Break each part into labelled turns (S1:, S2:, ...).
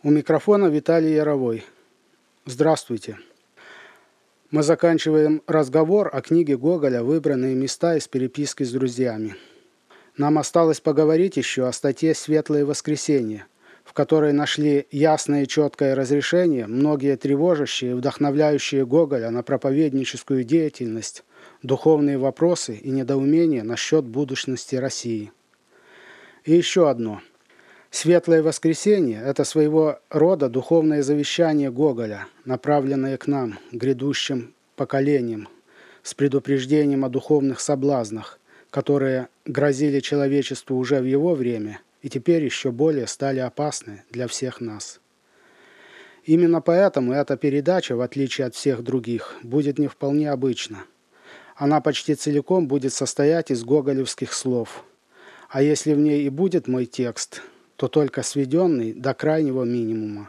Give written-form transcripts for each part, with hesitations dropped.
S1: У микрофона Виталий Яровой. Здравствуйте. Мы заканчиваем разговор о книге Гоголя «Выбранные места из переписки с друзьями». Нам осталось поговорить еще о статье «Светлое воскресенье», в которой нашли ясное и четкое разрешение многие тревожащие и вдохновляющие Гоголя на проповедническую деятельность, духовные вопросы и недоумения насчет будущности России. И еще одно. «Светлое воскресенье» – это своего рода духовное завещание Гоголя, направленное к нам, грядущим поколениям, с предупреждением о духовных соблазнах, которые грозили человечеству уже в его время и теперь еще более стали опасны для всех нас. Именно поэтому эта передача, в отличие от всех других, будет не вполне обычна. Она почти целиком будет состоять из гоголевских слов. А если в ней и будет мой текст, то только сведенный до крайнего минимума.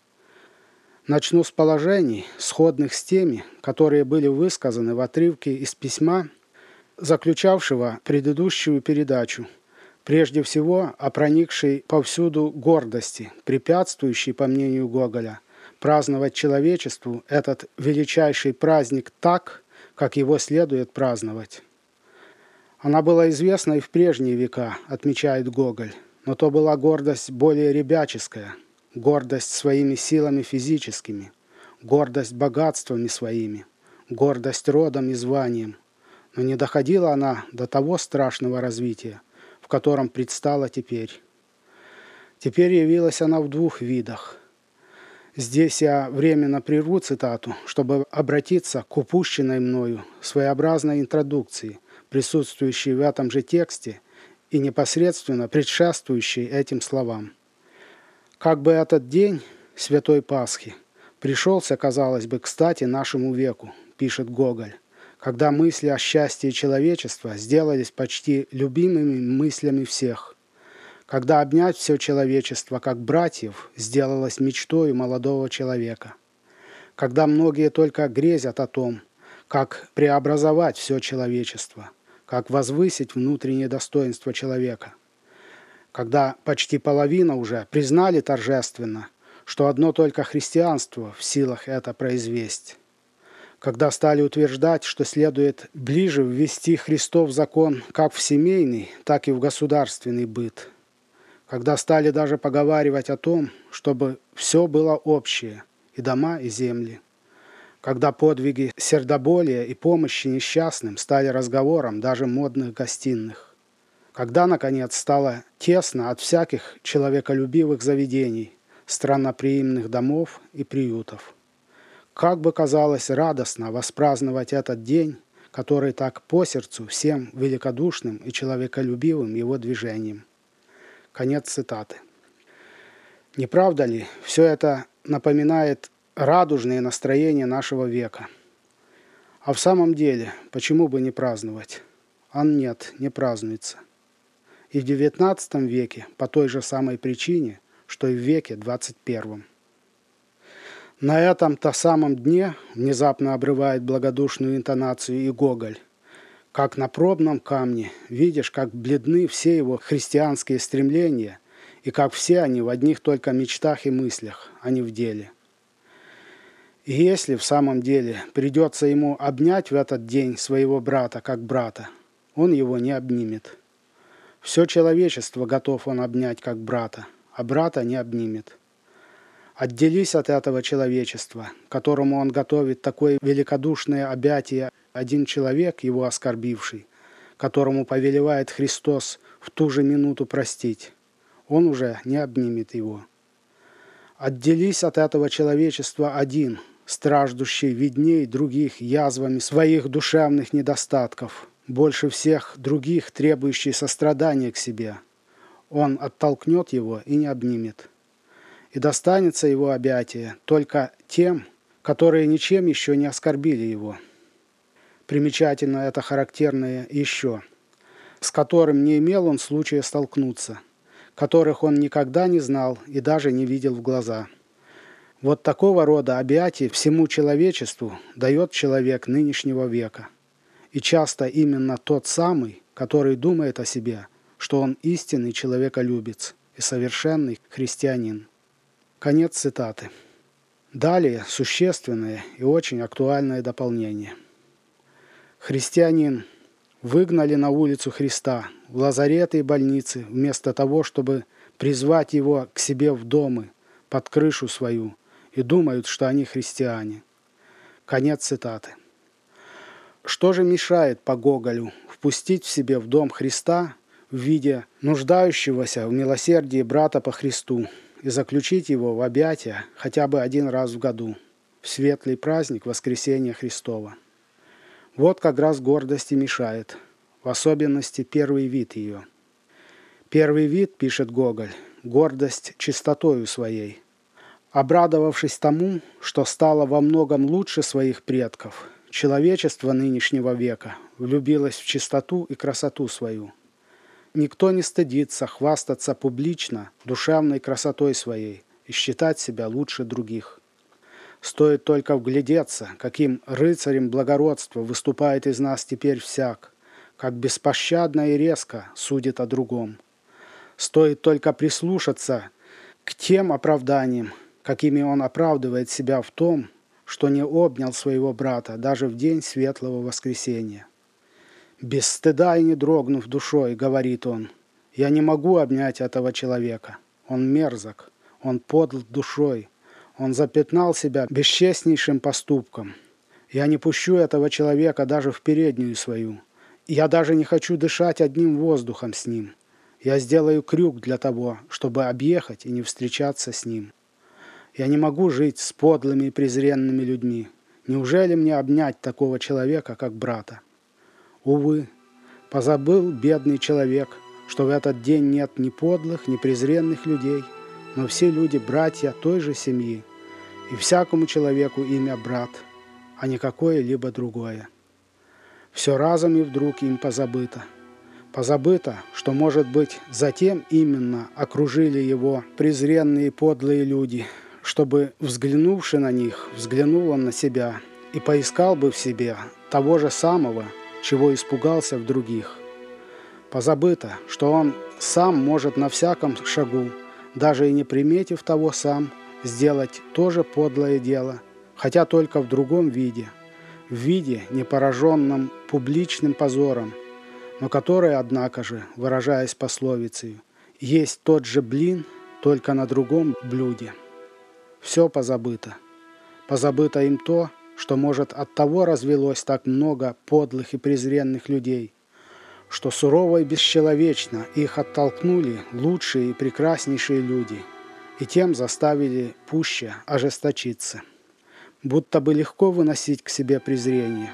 S1: Начну с положений, сходных с теми, которые были высказаны в отрывке из письма, заключавшего предыдущую передачу, прежде всего о проникшей повсюду гордости, препятствующей, по мнению Гоголя, праздновать человечеству этот величайший праздник так, как его следует праздновать. Она была известна и в прежние века, отмечает Гоголь, но то была гордость более ребяческая, гордость своими силами физическими, гордость богатствами своими, гордость родом и званием. Но не доходила она до того страшного развития, в котором предстала теперь. Теперь явилась она в двух видах. Здесь я временно прерву цитату, чтобы обратиться к упущенной мною своеобразной интродукции, присутствующей в этом же тексте и непосредственно предшествующей этим словам. Как бы этот день Святой Пасхи пришелся, казалось бы, кстати нашему веку, пишет Гоголь, когда мысли о счастье человечества сделались почти любимыми мыслями всех, когда обнять все человечество как братьев сделалось мечтой молодого человека, когда многие только грезят о том, как преобразовать все человечество, как возвысить внутреннее достоинство человека, когда почти половина уже признали торжественно, что одно только христианство в силах это произвести, когда стали утверждать, что следует ближе ввести Христов закон как в семейный, так и в государственный быт, когда стали даже поговаривать о том, чтобы все было общее, и дома, и земли, когда подвиги сердоболия и помощи несчастным стали разговором даже модных гостиных, когда, наконец, стало тесно от всяких человеколюбивых заведений, странноприимных домов и приютов. Как бы казалось радостно воспраздновать этот день, который так по сердцу всем великодушным и человеколюбивым его движением. Конец цитаты. Не правда ли, все это напоминает радужные настроения нашего века? А в самом деле, почему бы не праздновать? Нет, не празднуется. И в XIX веке по той же самой причине, что и в веке XXI. На этом-то самом дне внезапно обрывает благодушную интонацию и Гоголь. Как на пробном камне видишь, как бледны все его христианские стремления, и как все они в одних только мечтах и мыслях, а не в деле. И если в самом деле придется ему обнять в этот день своего брата как брата, он его не обнимет. Все человечество готов он обнять как брата, а брата не обнимет. Отделись от этого человечества, которому он готовит такое великодушное объятие один человек, его оскорбивший, которому повелевает Христос в ту же минуту простить, он уже не обнимет его. Отделись от этого человечества один, страждущий видней других язвами своих душевных недостатков, больше всех других требующий сострадания к себе. Он оттолкнет его и не обнимет. И достанется его объятие только тем, которые ничем еще не оскорбили его. Примечательно это характерное еще, с которым не имел он случая столкнуться, которых он никогда не знал и даже не видел в глаза. Вот такого рода объятие всему человечеству дает человек нынешнего века. И часто именно тот самый, который думает о себе, что он истинный человеколюбец и совершенный христианин. Конец цитаты. Далее существенное и очень актуальное дополнение. Христианин выгнали на улицу Христа, в лазареты и больницы, вместо того, чтобы призвать его к себе в дома, под крышу свою, и думают, что они христиане. Конец цитаты. Что же мешает по Гоголю впустить в себе в дом Христа в виде нуждающегося в милосердии брата по Христу и заключить его в объятия хотя бы один раз в году, в светлый праздник Воскресения Христова? Вот как раз гордость и мешает, в особенности первый вид ее. Первый вид, пишет Гоголь, гордость чистотою своей. Обрадовавшись тому, что стало во многом лучше своих предков, человечество нынешнего века влюбилось в чистоту и красоту свою. Никто не стыдится хвастаться публично душевной красотой своей и считать себя лучше других. Стоит только вглядеться, каким рыцарем благородства выступает из нас теперь всяк, как беспощадно и резко судит о другом. Стоит только прислушаться к тем оправданиям, какими он оправдывает себя в том, что не обнял своего брата даже в день Светлого Воскресения. «Без стыда и не дрогнув душой, — говорит он, — я не могу обнять этого человека. Он мерзок, он подл душой, он запятнал себя бесчестнейшим поступком. Я не пущу этого человека даже в переднюю свою. Я даже не хочу дышать одним воздухом с ним. Я сделаю крюк для того, чтобы объехать и не встречаться с ним. Я не могу жить с подлыми и презренными людьми. Неужели мне обнять такого человека, как брата?» Увы, позабыл бедный человек, что в этот день нет ни подлых, ни презренных людей, но все люди братья той же семьи, и всякому человеку имя брат, а не какое-либо другое. Все разом и вдруг им позабыто. Позабыто, что, может быть, затем именно окружили его презренные подлые люди, чтобы, взглянувши на них, взглянул он на себя и поискал бы в себе того же самого, чего испугался в других. Позабыто, что он сам может на всяком шагу, даже и не приметив того сам, сделать то же подлое дело, хотя только в другом виде, в виде, не пораженном публичным позором, но который, однако же, выражаясь пословицей, есть тот же блин, только на другом блюде. Все позабыто. Позабыто им то, что, может, оттого развелось так много подлых и презренных людей, что сурово и бесчеловечно их оттолкнули лучшие и прекраснейшие люди, и тем заставили пуще ожесточиться. Будто бы легко выносить к себе презрение.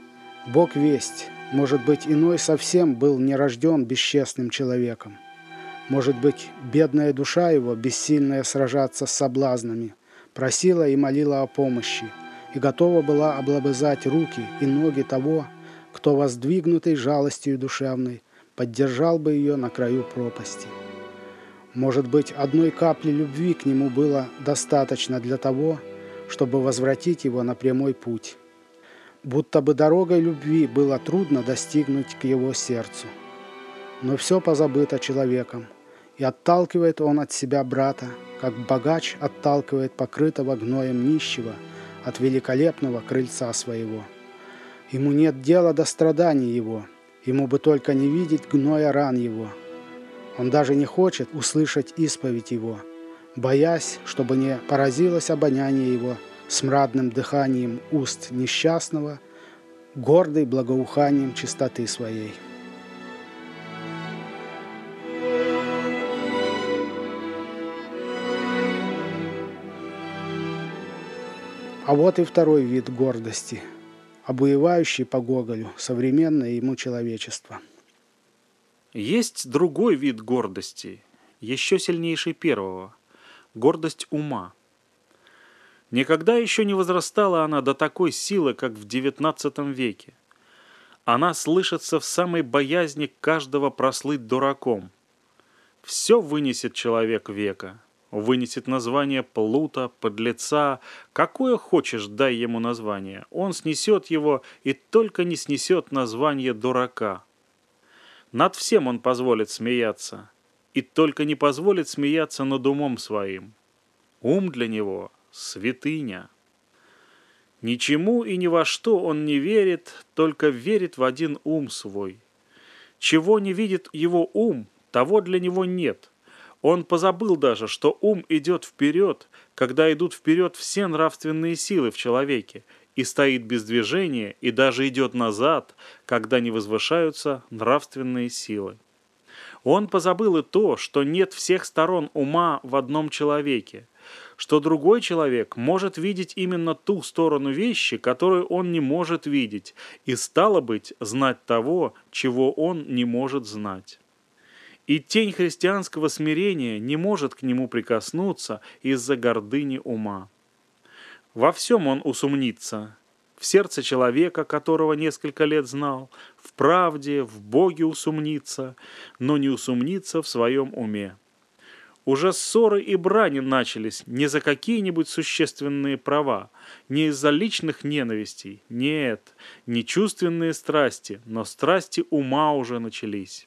S1: Бог весть, может быть, иной совсем был не рожден бесчестным человеком. Может быть, бедная душа его, бессильная сражаться с соблазнами, просила и молила о помощи, и готова была облобызать руки и ноги того, кто, воздвигнутый жалостью душевной, поддержал бы ее на краю пропасти. Может быть, одной капли любви к нему было достаточно для того, чтобы возвратить его на прямой путь. Будто бы дорогой любви было трудно достигнуть к его сердцу. Но все позабыто человеком, и отталкивает он от себя брата, как богач отталкивает покрытого гноем нищего от великолепного крыльца своего. Ему нет дела до страданий его, ему бы только не видеть гноя ран его. Он даже не хочет услышать исповедь его, боясь, чтобы не поразилось обоняние его смрадным дыханием уст несчастного, гордый благоуханием чистоты своей. А вот и второй вид гордости, обуевающий по Гоголю современное ему человечество.
S2: Есть другой вид гордости, еще сильнейший первого – гордость ума. Никогда еще не возрастала она до такой силы, как в XIX веке. Она слышится в самой боязни каждого прослыть дураком. Все вынесет человек века. Вынесет название плута, подлеца, какое хочешь, дай ему название. Он снесет его и только не снесет название дурака. Над всем он позволит смеяться, и только не позволит смеяться над умом своим. Ум для него – святыня. Ничему и ни во что он не верит, только верит в один ум свой. Чего не видит его ум, того для него нет. Он позабыл даже, что ум идет вперед, когда идут вперед все нравственные силы в человеке, и стоит без движения, и даже идет назад, когда не возвышаются нравственные силы. Он позабыл и то, что нет всех сторон ума в одном человеке, что другой человек может видеть именно ту сторону вещи, которую он не может видеть, и, стало быть, знать того, чего он не может знать. И тень христианского смирения не может к нему прикоснуться из-за гордыни ума. Во всем он усомнится. В сердце человека, которого несколько лет знал, в правде, в Боге усомнится, но не усомнится в своем уме. Уже ссоры и брани начались не за какие-нибудь существенные права, не из-за личных ненавистей, нет, не чувственные страсти, но страсти ума уже начались.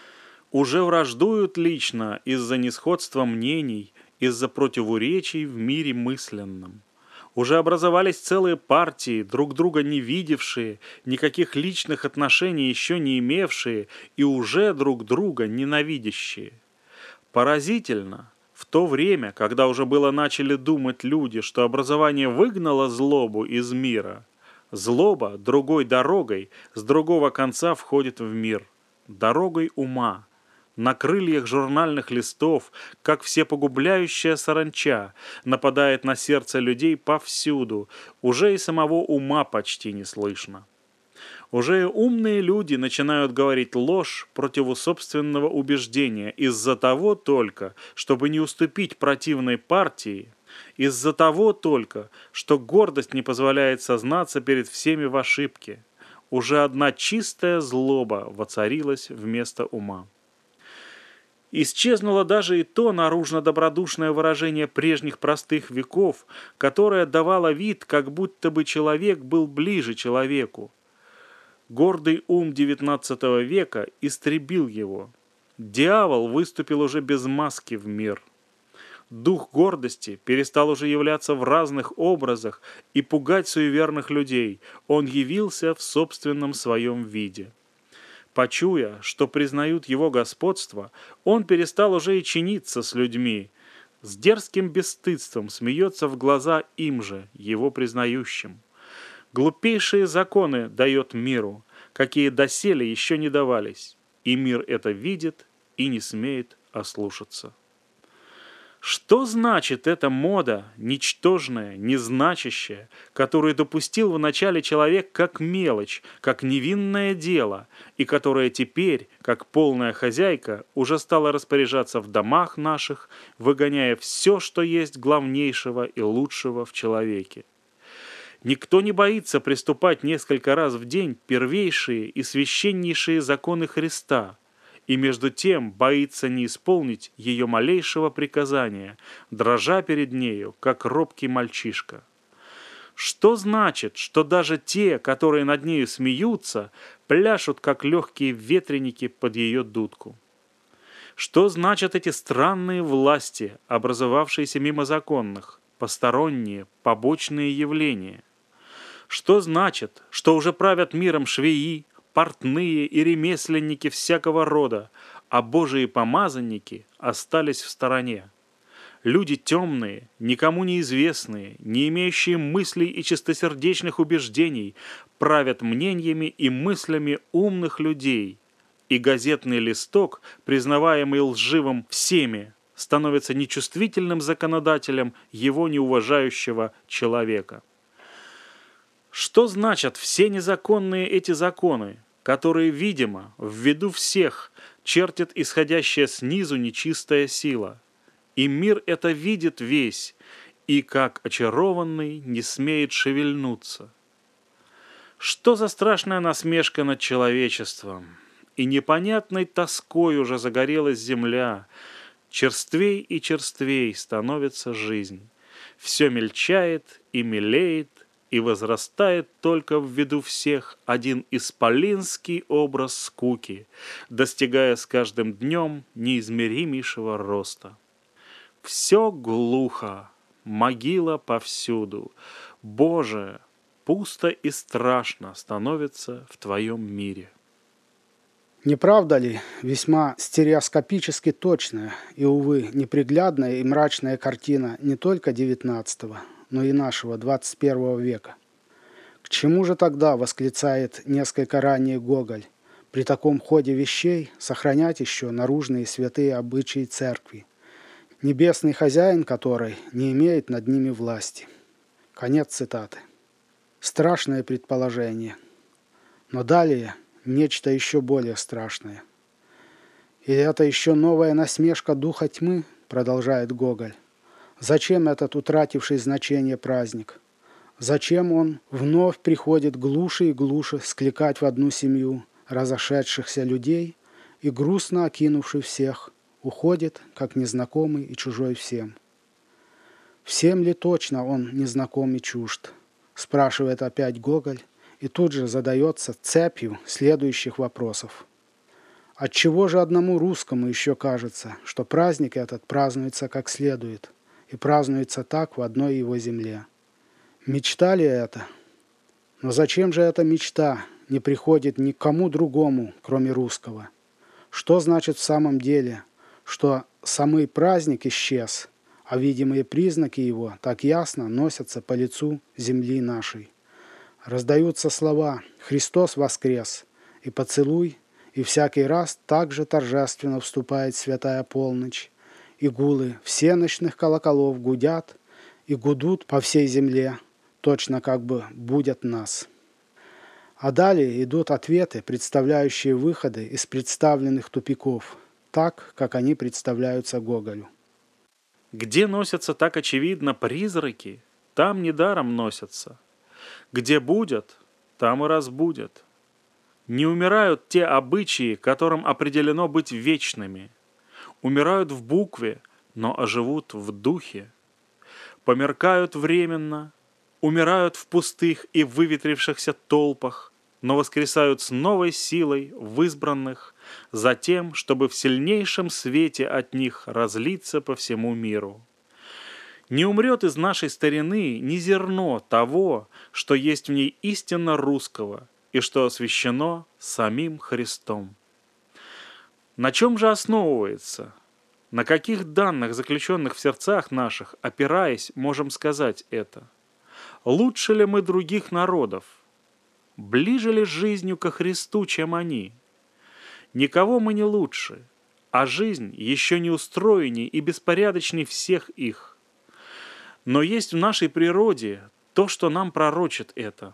S2: Уже враждуют лично из-за несходства мнений, из-за противоречий в мире мысленном. Уже образовались целые партии, друг друга не видевшие, никаких личных отношений еще не имевшие и уже друг друга ненавидящие. Поразительно, в то время, когда уже было начали думать люди, что образование выгнало злобу из мира, злоба другой дорогой с другого конца входит в мир, дорогой ума. На крыльях журнальных листов, как всепогубляющая саранча, нападает на сердце людей повсюду, уже и самого ума почти не слышно. Уже и умные люди начинают говорить ложь против собственного убеждения из-за того только, чтобы не уступить противной партии, из-за того только, что гордость не позволяет сознаться перед всеми в ошибке. Уже одна чистая злоба воцарилась вместо ума. Исчезнуло даже и то наружно-добродушное выражение прежних простых веков, которое давало вид, как будто бы человек был ближе человеку. Гордый ум XIX века истребил его. Дьявол выступил уже без маски в мир. Дух гордости перестал уже являться в разных образах и пугать суеверных людей. Он явился в собственном своем виде. Почуя, что признают его господство, он перестал уже и чиниться с людьми. С дерзким бесстыдством смеется в глаза им же, его признающим. Глупейшие законы дает миру, какие доселе еще не давались, и мир это видит и не смеет ослушаться. Что значит эта мода, ничтожная, незначащая, которую допустил вначале человек как мелочь, как невинное дело, и которая теперь, как полная хозяйка, уже стала распоряжаться в домах наших, выгоняя все, что есть главнейшего и лучшего в человеке? Никто не боится приступать несколько раз в день первейшие и священнейшие законы Христа, и между тем боится не исполнить ее малейшего приказания, дрожа перед нею, как робкий мальчишка. Что значит, что даже те, которые над нею смеются, пляшут, как легкие ветреники под ее дудку? Что значат эти странные власти, образовавшиеся мимо законных, посторонние, побочные явления? Что значит, что уже правят миром швеи, портные и ремесленники всякого рода, а Божии помазанники остались в стороне? Люди темные, никому неизвестные, не имеющие мыслей и чистосердечных убеждений, правят мнениями и мыслями умных людей, и газетный листок, признаваемый лживым всеми, становится нечувствительным законодателем его неуважающего человека. Что значат все незаконные эти законы, которые, видимо, в виду всех чертит исходящая снизу нечистая сила? И мир это видит весь, и, как очарованный, не смеет шевельнуться. Что за страшная насмешка над человечеством? И непонятной тоской уже загорелась земля. Черствей и черствей становится жизнь. Все мельчает и мелеет, и возрастает только в виду всех один исполинский образ скуки, достигая с каждым днем неизмеримейшего роста. Все глухо, могила повсюду. Боже, пусто и страшно становится в Твоем мире.
S1: Не правда ли весьма стереоскопически точная и, увы, неприглядная и мрачная картина не только XIX, но и нашего XXI века? К чему же тогда, восклицает несколько ранее Гоголь, при таком ходе вещей сохранять еще наружные святые обычаи церкви, небесный хозяин которой не имеет над ними власти? Конец цитаты. Страшное предположение. Но далее нечто еще более страшное. И это еще новая насмешка духа тьмы, продолжает Гоголь. Зачем этот утративший значение праздник? Зачем он вновь приходит глуше и глуше скликать в одну семью разошедшихся людей и, грустно окинувший всех, уходит, как незнакомый и чужой всем? Всем ли точно он незнаком и чужд? Спрашивает опять Гоголь, и тут же задается цепью следующих вопросов. Отчего же одному русскому еще кажется, что праздник этот празднуется как следует, и празднуется так в одной его земле? Мечта ли это? Но зачем же эта мечта не приходит ни к кому другому, кроме русского? Что значит в самом деле, что самый праздник исчез, а видимые признаки его так ясно носятся по лицу земли нашей? Раздаются слова «Христос воскрес!» и «Поцелуй», и всякий раз так же торжественно вступает святая полночь, и гулы всенощных колоколов гудят и гудут по всей земле, точно как бы будят нас. А далее идут ответы, представляющие выходы из представленных тупиков, так, как они представляются Гоголю.
S2: Где носятся так очевидно призраки, там недаром носятся. Где будет, там и разбудят. Не умирают те обычаи, которым определено быть вечными. Умирают в букве, но оживут в духе. Померкают временно, умирают в пустых и выветрившихся толпах, но воскресают с новой силой в избранных, за тем, чтобы в сильнейшем свете от них разлиться по всему миру. Не умрет из нашей старины ни зерно того, что есть в ней истинно русского и что освящено самим Христом. На чем же основывается? На каких данных, заключенных в сердцах наших, опираясь, можем сказать это? Лучше ли мы других народов? Ближе ли жизнью ко Христу, чем они? Никого мы не лучше, а жизнь еще не устроенней и беспорядочней всех их. Но есть в нашей природе то, что нам пророчит это.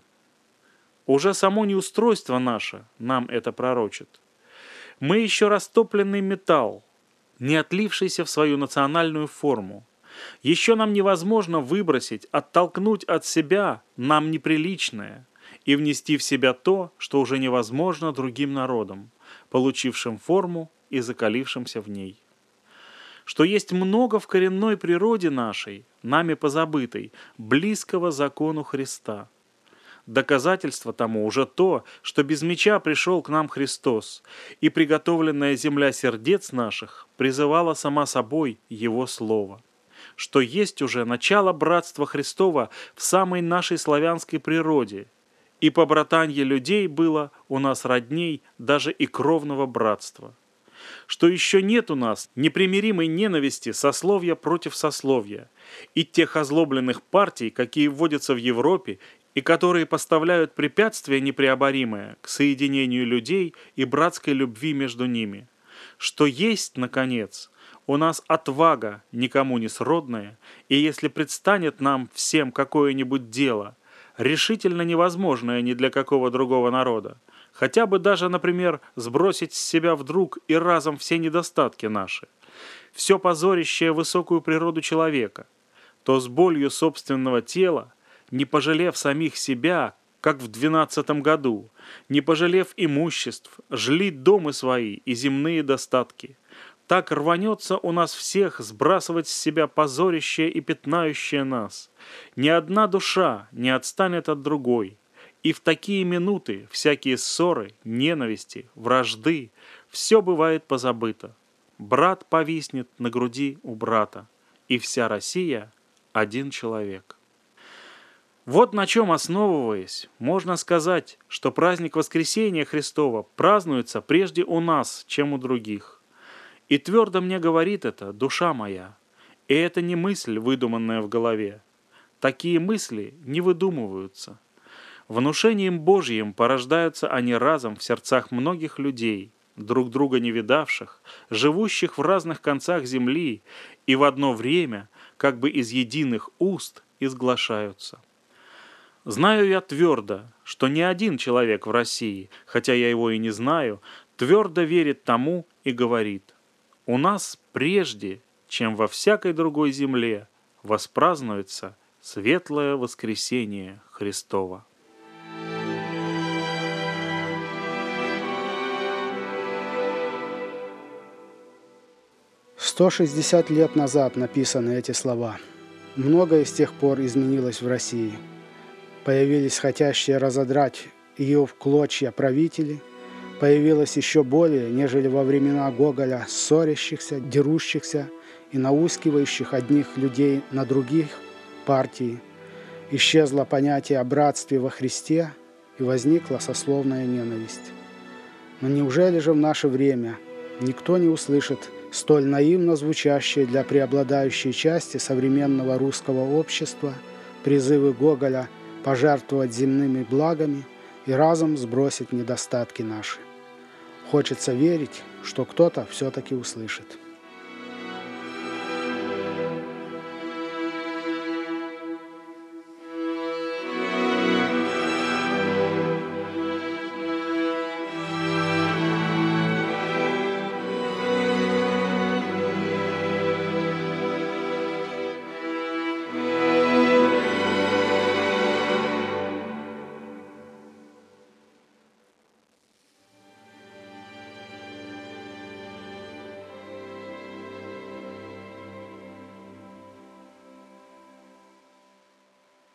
S2: Уже само неустройство наше нам это пророчит. Мы еще растопленный металл, не отлившийся в свою национальную форму. Еще нам невозможно выбросить, оттолкнуть от себя нам неприличное и внести в себя то, что уже невозможно другим народам, получившим форму и закалившимся в ней. Что есть много в коренной природе нашей, нами позабытой, близкого закону Христа. Доказательство тому уже то, что без меча пришел к нам Христос, и приготовленная земля сердец наших призывала сама собой Его Слово. Что есть уже начало братства Христова в самой нашей славянской природе, и побратанье людей было у нас родней даже и кровного братства. Что еще нет у нас непримиримой ненависти сословия против сословия и тех озлобленных партий, какие вводятся в Европе и которые поставляют препятствия непреоборимые к соединению людей и братской любви между ними. Что есть, наконец, у нас отвага никому не сродная, и если предстанет нам всем какое-нибудь дело, решительно невозможное ни для какого другого народа, хотя бы даже, например, сбросить с себя вдруг и разом все недостатки наши, все позорящее высокую природу человека, то с болью собственного тела, не пожалев самих себя, как в 12 году, не пожалев имуществ, жли домы свои и земные достатки. Так рванется у нас всех сбрасывать с себя позорящее и пятнающее нас. Ни одна душа не отстанет от другой. И в такие минуты всякие ссоры, ненависти, вражды, все бывает позабыто. Брат повиснет на груди у брата, и вся Россия один человек. Вот на чем основываясь, можно сказать, что праздник Воскресения Христова празднуется прежде у нас, чем у других. И твердо мне говорит это душа моя. И это не мысль, выдуманная в голове. Такие мысли не выдумываются. Внушением Божьим порождаются они разом в сердцах многих людей, друг друга не видавших, живущих в разных концах земли, и в одно время, как бы из единых уст, изглашаются. Знаю я твердо, что ни один человек в России, хотя я его и не знаю, твердо верит тому и говорит: у нас прежде, чем во всякой другой земле, воспразднуется светлое воскресение Христово.
S1: «160 лет назад написаны эти слова. Многое с тех пор изменилось в России. Появились хотящие разодрать ее в клочья правители, появилось еще более, нежели во времена Гоголя, ссорящихся, дерущихся и наускивающих одних людей на других партий. Исчезло понятие о братстве во Христе, и возникла сословная ненависть. Но неужели же в наше время никто не услышит столь наивно звучащие для преобладающей части современного русского общества призывы Гоголя пожертвовать земными благами и разом сбросить недостатки наши? Хочется верить, что кто-то все-таки услышит.